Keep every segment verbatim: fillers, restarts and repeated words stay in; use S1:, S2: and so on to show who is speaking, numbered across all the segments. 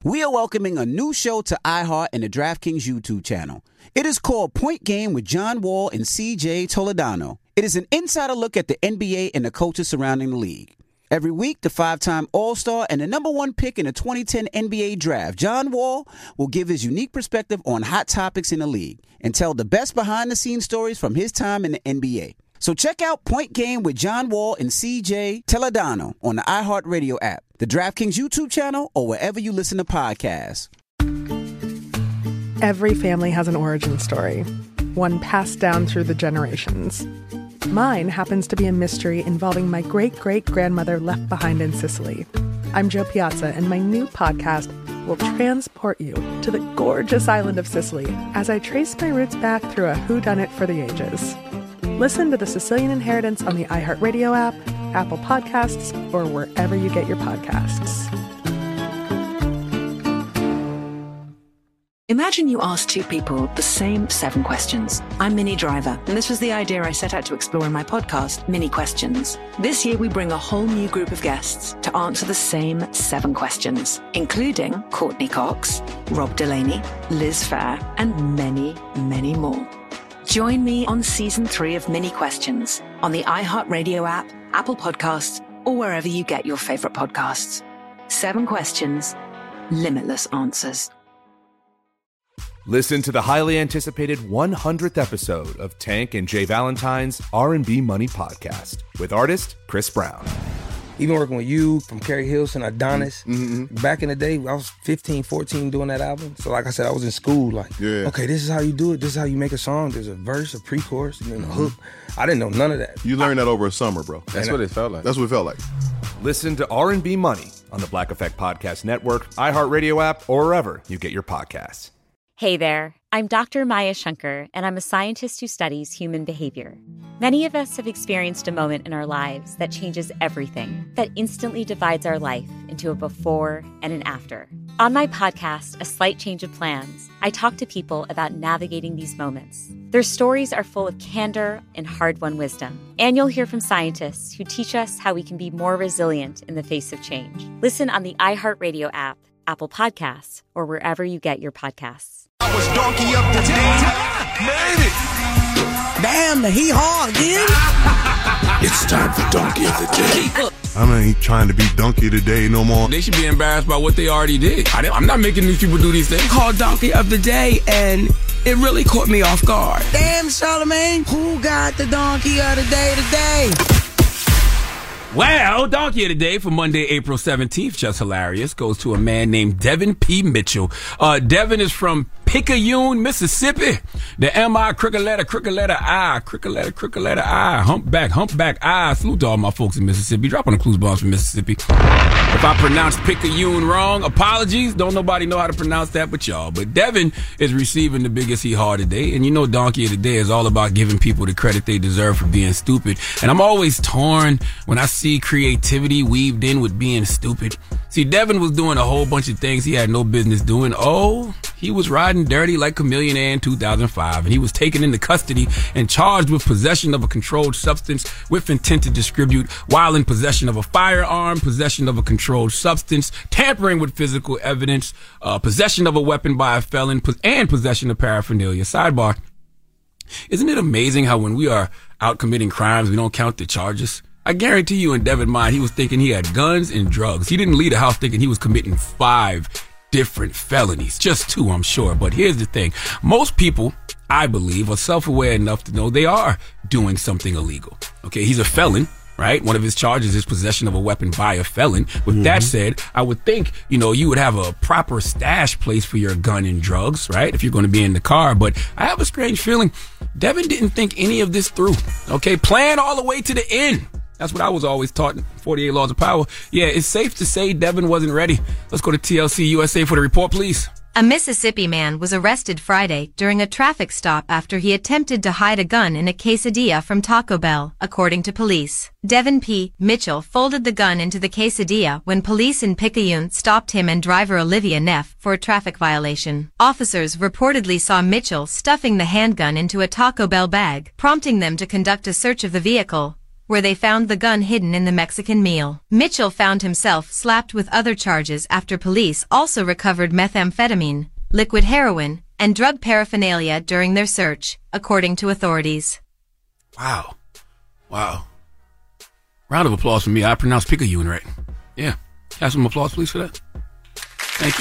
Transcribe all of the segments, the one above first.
S1: We are welcoming a new show to iHeart and the DraftKings YouTube channel. It is called Point Game with John Wall and C J Toledano. It is an insider look at the N B A and the coaches surrounding the league. Every week, the five-time All-Star and the number one pick in the twenty ten N B A Draft, John Wall, will give his unique perspective on hot topics in the league and tell the best behind-the-scenes stories from his time in the N B A. So check out Point Game with John Wall and C J Toledano on the iHeartRadio app, the DraftKings YouTube channel, or wherever you listen to podcasts.
S2: Every family has an origin story, one passed down through the generations. Mine happens to be a mystery involving my great-great-grandmother left behind in Sicily. I'm Jo Piazza, and my new podcast will transport you to the gorgeous island of Sicily as I trace my roots back through a whodunit for the ages. Listen to The Sicilian Inheritance on the iHeartRadio app, Apple Podcasts, or wherever you get your podcasts.
S3: Imagine you ask two people the same seven questions. I'm Minnie Driver, and this was the idea I set out to explore in my podcast, Minnie Questions. This year, we bring a whole new group of guests to answer the same seven questions, including Courtney Cox, Rob Delaney, Liz Phair, and many, many more. Join me on season three of Minnie Questions on the iHeartRadio app, Apple Podcasts, or wherever you get your favorite podcasts. Seven questions, limitless answers.
S4: Listen to the highly anticipated one hundredth episode of Tank and Jay Valentine's R and B Money Podcast with artist Chris Brown.
S5: Even working with you, from Carrie Hilson, Adonis,
S6: Mm-hmm.
S5: back in the day, I was fifteen, fourteen doing that album. So like I said, I was in school like,
S6: Yeah.
S5: okay, this is how you do it. This is how you make a song. There's a verse, a pre-chorus, and then a hook. I didn't know none of that.
S6: You learned that over a summer, bro.
S7: That's what it felt like.
S6: That's what it felt like.
S4: Listen to R and B Money on the Black Effect Podcast Network, iHeartRadio app, or wherever you get your podcasts.
S8: Hey there, I'm Doctor Maya Shankar, and I'm a scientist who studies human behavior. Many of us have experienced a moment in our lives that changes everything, that instantly divides our life into a before and an after. On my podcast, A Slight Change of Plans, I talk to people about navigating these moments. Their stories are full of candor and hard-won wisdom. And you'll hear from scientists who teach us how we can be more resilient in the face of change. Listen on the iHeartRadio app, Apple Podcasts, or wherever you get your podcasts.
S9: I was donkey up the day. Made it.
S10: Damn, the hee-haw again.
S9: It's time for Donkey of the Day.
S6: I ain't trying to be donkey today no more.
S11: They should be embarrassed by what they already did. I, I'm not making these people do these things.
S10: Called Donkey of the Day, and it really caught me off guard. Damn, Charlamagne, who got the Donkey of the Day today?
S11: Well, Donkey of the Day for Monday, April seventeenth, just hilarious, goes to a man named Devin P. Mitchell. Uh, Devin is from Picayune, Mississippi. The M I, crooked letter, crooked letter I, crooked letter, crooked letter I, humpback, humpback I. Salute to all my folks in Mississippi. Drop on the clues bombs from Mississippi. If I pronounced Picayune wrong, apologies. Don't nobody know how to pronounce that but y'all. But Devin is receiving the biggest hee-haw today. And you know Donkey of the Day is all about giving people the credit they deserve for being stupid. And I'm always torn when I see creativity weaved in with being stupid. See, Devin was doing a whole bunch of things he had no business doing. Oh, he was riding dirty like Chameleon in two thousand five, and he was taken into custody and charged with possession of a controlled substance with intent to distribute while in possession of a firearm, possession of a controlled substance, tampering with physical evidence, uh, possession of a weapon by a felon, and possession of paraphernalia. Sidebar, isn't it amazing how when we are out committing crimes, we don't count the charges? I guarantee you in Devin's mind, he was thinking he had guns and drugs. He didn't leave the house thinking he was committing five different felonies. Just two, I'm sure. But here's the thing. Most people, I believe, are self-aware enough to know they are doing something illegal. Okay, he's a felon, right? One of his charges is possession of a weapon by a felon. With mm-hmm. that said, I would think, you know, you would have a proper stash place for your gun and drugs, right? If you're going to be in the car. But I have a strange feeling Devin didn't think any of this through. Okay, plan all the way to the end. That's what I was always taught in forty-eight Laws of Power. Yeah, it's safe to say Devin wasn't ready. Let's go to T L C U S A for the report, please.
S12: A Mississippi man was arrested Friday during a traffic stop after he attempted to hide a gun in a quesadilla from Taco Bell, according to police. Devin P. Mitchell folded the gun into the quesadilla when police in Picayune stopped him and driver Olivia Neff for a traffic violation. Officers reportedly saw Mitchell stuffing the handgun into a Taco Bell bag, prompting them to conduct a search of the vehicle. where they found the gun hidden in the Mexican meal. Mitchell found himself slapped with other charges after police also recovered methamphetamine, liquid heroin, and drug paraphernalia during their search, according to authorities.
S11: Wow. Wow. Round of applause for me. I pronounced Picayune right. Yeah. Have some applause, please, for that. Thank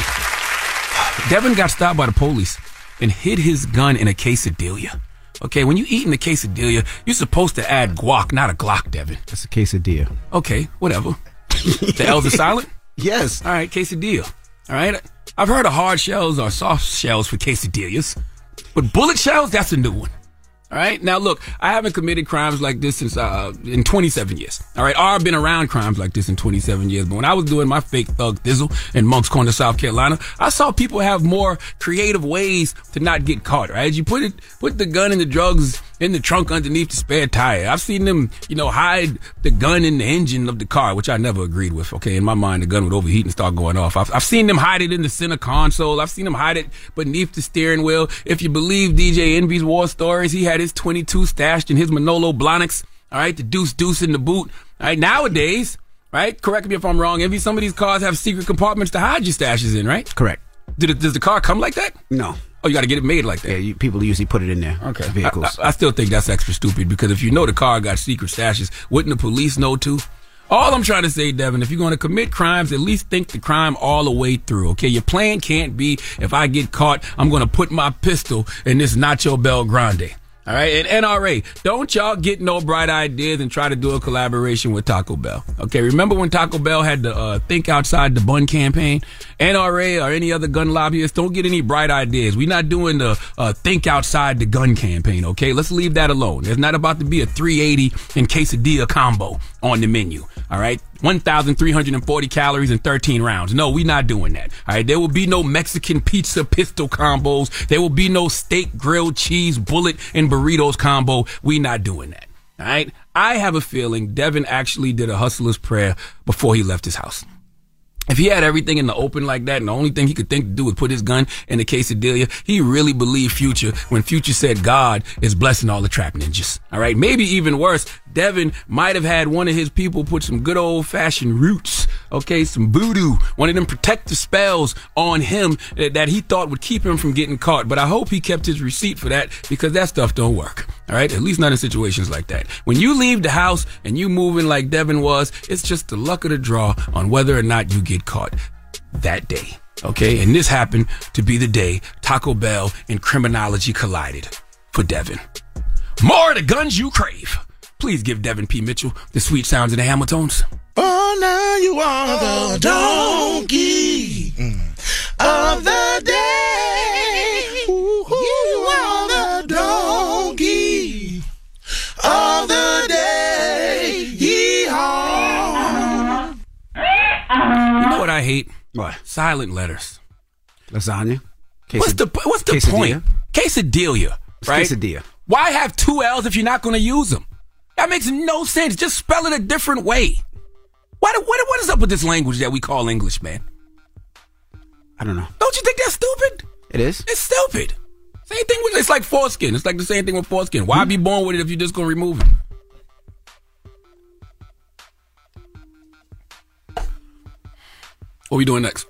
S11: you. Devin got stopped by the police and hid his gun in a quesadilla. Okay, when you eat in a quesadilla, you're supposed to add guac, not a Glock, Devin.
S1: That's a quesadilla.
S11: Okay, whatever. The L's are silent?
S1: Yes.
S11: All right, quesadilla. All right. I've heard of hard shells or soft shells for quesadillas, but bullet shells, that's a new one. All right. Now, look, I haven't committed crimes like this since uh, in twenty-seven years. All right. Or I've been around crimes like this in twenty-seven years. But when I was doing my fake thug thizzle in Moncks Corner, South Carolina, I saw people have more creative ways to not get caught. Right. You put it, put the gun and the drugs in the trunk underneath the spare tire. I've seen them, you know, hide the gun in the engine of the car, which I never agreed with. Okay. In my mind, the gun would overheat and start going off. I've, I've seen them hide it in the center console. I've seen them hide it beneath the steering wheel. If you believe D J Envy's war stories, he had his twenty-two stashed in his Manolo Blahniks. All right. The deuce deuce in the boot. All right. Nowadays, right. Correct me if I'm wrong. Envy, some of these cars have secret compartments to hide your stashes in, right?
S1: Correct.
S11: Did it, does the car come like that?
S1: No.
S11: Oh, you got to get it made like that.
S1: Yeah, you, people usually put it in there.
S11: Okay.
S1: Vehicles.
S11: I, I, I still think that's extra stupid because if you know the car got secret stashes, wouldn't the police know too? All I'm trying to say, Devin, if you're going to commit crimes, at least think the crime all the way through, okay? Your plan can't be, if I get caught, I'm going to put my pistol in this Nacho Bel Grande. All right, and N R A, don't y'all get no bright ideas and try to do a collaboration with Taco Bell. Okay, remember when Taco Bell had the uh, Think Outside the Bun campaign? N R A or any other gun lobbyists, don't get any bright ideas. We're not doing the uh, Think Outside the Gun campaign, okay? Let's leave that alone. There's not about to be a three eighty and quesadilla combo on the menu, all right? one thousand three hundred forty calories and thirteen rounds. No, we're not doing that. All right. There will be no Mexican pizza pistol combos. There will be no steak, grilled cheese, bullet, and burritos combo. We're not doing that. All right. I have a feeling Devin actually did a hustler's prayer before he left his house. If he had everything in the open like that and the only thing he could think to do was put his gun in the quesadilla, he really believed Future when Future said God is blessing all the trap ninjas. All right. Maybe even worse, Devin might have had one of his people put some good old fashioned roots, okay, some voodoo, one of them protective spells on him that he thought would keep him from getting caught. But I hope he kept his receipt for that because that stuff don't work. All right. At least not in situations like that. When you leave the house and you moving like Devin was, it's just the luck of the draw on whether or not you get caught that day. Okay. And this happened to be the day Taco Bell and criminology collided for Devin. More of the guns you crave. Please give Devin P. Mitchell the sweet sounds of the Hamiltones.
S7: Oh, now you are the donkey of the day. Ooh, you are the donkey of the day. Yeehaw.
S11: You know what I hate?
S1: What?
S11: Silent letters.
S1: Lasagna. Quesad-
S11: what's the What's the
S1: quesadilla.
S11: point? Quesadilla, right?
S1: Quesadilla.
S11: Why have two L's if you're not going to use them? That makes no sense. Just spell it a different way. What, what, what is up with this language that we call English, man?
S1: I don't know.
S11: Don't you think that's stupid?
S1: It is.
S11: It's stupid. Same thing with, it's like foreskin. It's like the same thing with foreskin. Why mm-hmm. be born with it if you're just going to remove it? What are we doing next?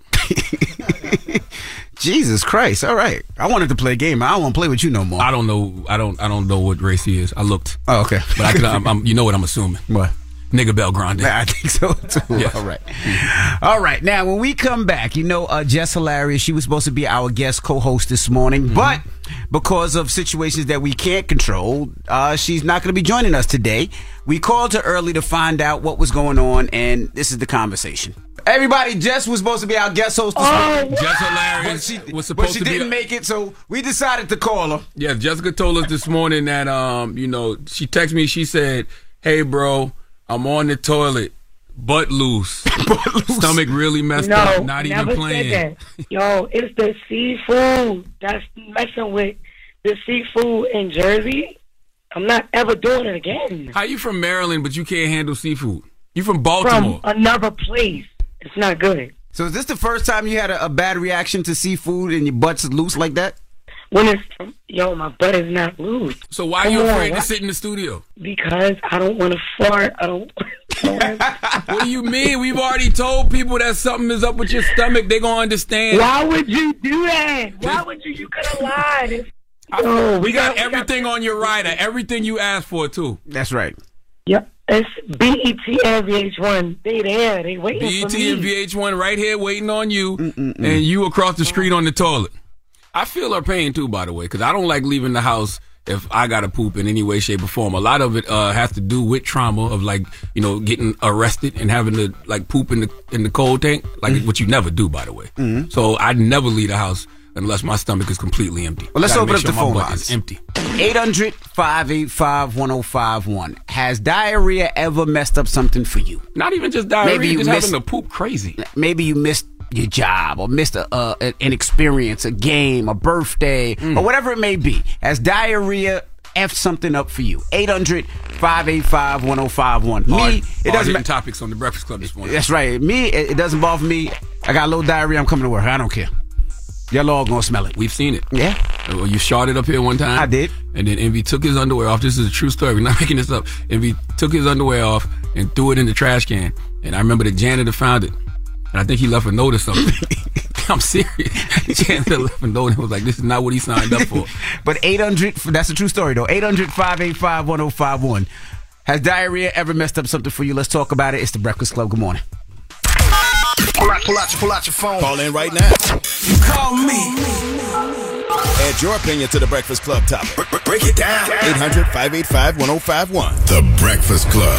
S1: Jesus Christ! All right, I wanted to play a game. I don't want to play with you no more.
S11: I don't know. I don't. I don't know what race he is. I looked.
S1: Oh, okay.
S11: But I could. I'm, I'm, you know what I'm assuming?
S1: What?
S11: Nigga Bel Grande.
S1: Yeah, I think so too. Yes. All right. All right. Now, when we come back, you know, uh, Jess Hilarious, she was supposed to be our guest co-host this morning, mm-hmm. but because of situations that we can't control, uh, she's not going to be joining us today. We called her early to find out what was going on, and this is the conversation. Everybody, Jess was supposed to be our guest host this
S11: oh,
S1: morning.
S11: Jess Hilarious
S1: but she,
S11: was supposed
S1: but she
S11: to
S1: didn't
S11: be,
S1: make it, so we decided to call her.
S11: Yeah, Jessica told us this morning that, um, you know, she texted me, she said, hey, bro, I'm on the toilet, butt loose. butt loose. Stomach really messed
S13: no,
S11: up, not
S13: never
S11: even playing.
S13: Said that. Yo, it's the seafood that's messing with the seafood in Jersey. I'm not ever doing it again.
S11: How you from Maryland, but you can't handle seafood? You from Baltimore?
S13: From another place. It's not good.
S1: So is this the first time you had a, a bad reaction to seafood and your butt's loose like that?
S13: when it's yo, my butt is not loose.
S11: So why are
S13: Come
S11: you
S13: on,
S11: afraid
S13: why-
S11: to sit in the studio?
S13: Because I don't want to fart. I don't.
S11: What do you mean? We've already told people that something is up with your stomach. They gonna understand.
S13: Why would you do that? Why would you? You could have lied. It's-
S11: Oh, we,
S13: we
S11: got,
S13: got-
S11: everything on your rider. Everything you asked for too.
S1: That's right.
S13: Yep. It's B E T and V H one. They there. They waiting
S11: B E
S13: for
S11: T
S13: me.
S11: and V H one right here waiting on you, and you across the street on the toilet. I feel her pain too, by the way, because I don't like leaving the house if I got to poop in any way, shape, or form. A lot of it uh, has to do with trauma of, like, you know, getting arrested and having to, like, poop in the in the cold tank, like
S1: Mm-hmm.
S11: what you never do, by the way.
S1: Mhm.
S11: So I never leave the house unless my stomach is completely empty.
S1: Well, let's
S11: Gotta
S1: open
S11: make
S1: up
S11: sure
S1: the
S11: my
S1: phone
S11: butt
S1: lines.
S11: is empty.
S1: eight hundred, five eight five, one oh five one. Has diarrhea ever messed up something for you?
S11: Not even just diarrhea,
S1: Maybe you
S11: just
S1: missed,
S11: having to poop crazy.
S1: Maybe you missed your job or missed a, uh, an experience, a game, a birthday,
S11: Mm.
S1: or whatever it may be. Has diarrhea F something up for you? eight hundred, five eight five, one oh five one. Me,
S11: Hard,
S1: it doesn't
S11: hard-hitting
S1: ma-
S11: topics on the Breakfast Club this morning.
S1: That's right. Me, it, it doesn't bother me. I got a little diarrhea. I'm coming to work. I don't care. Y'all all gonna smell it.
S11: We've seen it.
S1: Yeah.
S11: Well, you sharded up here one time.
S1: I did.
S11: And then Envy took his underwear off. This is a true story. We're not making this up. Envy took his underwear off and threw it in the trash can. And I remember the janitor found it. And I think he left a note or something. I'm serious. The janitor left a note and was like, this is not what he signed up for.
S1: But eight hundred, that's a true story though. eight hundred, five eight five, one oh five one. Has diarrhea ever messed up something for you? Let's talk about it. It's the Breakfast Club. Good morning.
S7: Pull out, pull out, pull out your phone. Call in right now.
S10: You call me.
S7: Add your opinion to the Breakfast Club topic. Break, break it down. eight hundred, five eight five, one oh five one. The Breakfast Club.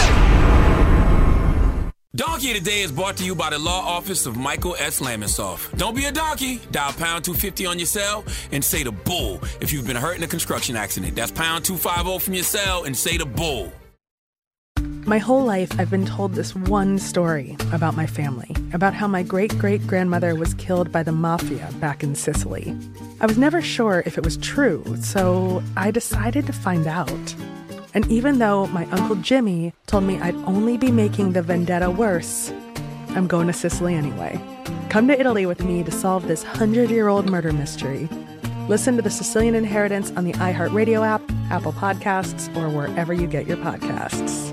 S11: Donkey Today is brought to you by the law office of Michael S. Lamonsoff. Don't be a donkey. Dial pound two fifty on your cell and say the bull if you've been hurt in a construction accident. That's pound two fifty from your cell and say the bull.
S2: My whole life, I've been told this one story about my family, about how my great-great-grandmother was killed by the mafia back in Sicily. I was never sure if it was true, so I decided to find out. And even though my Uncle Jimmy told me I'd only be making the vendetta worse, I'm going to Sicily anyway. Come to Italy with me to solve this hundred-year-old murder mystery. Listen to The Sicilian Inheritance on the iHeartRadio app, Apple Podcasts, or wherever you get your podcasts.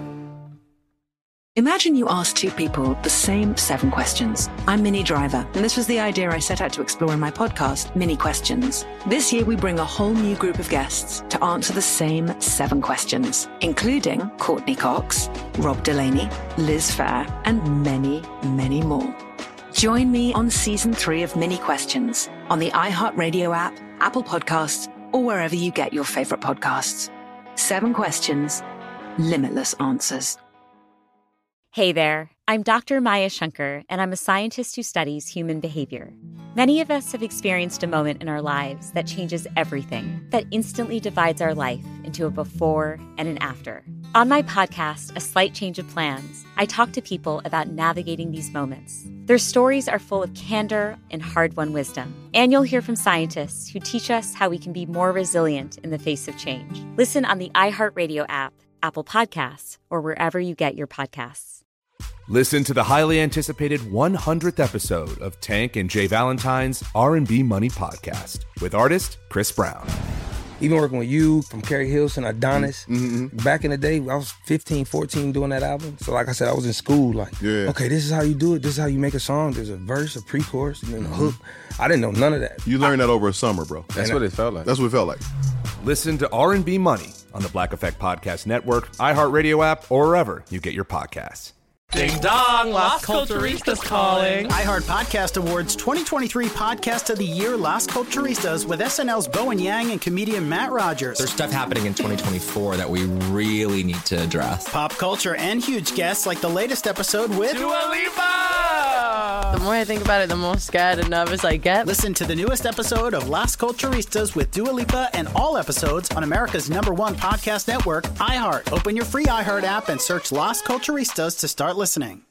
S3: Imagine you ask two people the same seven questions. I'm Minnie Driver, and this was the idea I set out to explore in my podcast, Mini Questions. This year, we bring a whole new group of guests to answer the same seven questions, including Courtney Cox, Rob Delaney, Liz Fair, and many, many more. Join me on season three of Mini Questions on the iHeartRadio app, Apple Podcasts, or wherever you get your favorite podcasts. Seven questions, limitless answers.
S8: Hey there, I'm Doctor Maya Shankar, and I'm a scientist who studies human behavior. Many of us have experienced a moment in our lives that changes everything, that instantly divides our life into a before and an after. On my podcast, A Slight Change of Plans, I talk to people about navigating these moments. Their stories are full of candor and hard-won wisdom. And you'll hear from scientists who teach us how we can be more resilient in the face of change. Listen on the iHeartRadio app, Apple Podcasts, or wherever you get your podcasts.
S4: Listen to the highly anticipated one hundredth episode of Tank and Jay Valentine's R and B Money Podcast with artist Chris Brown.
S5: Even working with you, from Carrie Hilson, Adonis.
S6: Mm-hmm.
S5: Back in the day, I was fifteen, fourteen doing that album. So like I said, I was in school like,
S6: Yeah.
S5: okay, this is how you do it. This is how you make a song. There's a verse, a pre-chorus, and then a hook. I didn't know none of that.
S6: You learned that over a summer, bro.
S5: That's what it felt like.
S6: That's what it felt like.
S4: Listen to R and B Money on the Black Effect Podcast Network, iHeartRadio app, or wherever you get your podcasts.
S14: Ding dong, Las Culturistas calling.
S15: iHeart Podcast Awards twenty twenty-three Podcast of the Year, Las Culturistas, with S N L's Bowen Yang and comedian Matt Rogers.
S16: There's stuff happening in twenty twenty-four that we really need to address.
S15: Pop culture and huge guests like the latest episode with
S14: Dua Lipa!
S17: The more I think about it, the more scared and nervous I get.
S15: Listen to the newest episode of Las Culturistas with Dua Lipa and all episodes on America's number one podcast network, iHeart. Open your free iHeart app and search Las Culturistas to start listening.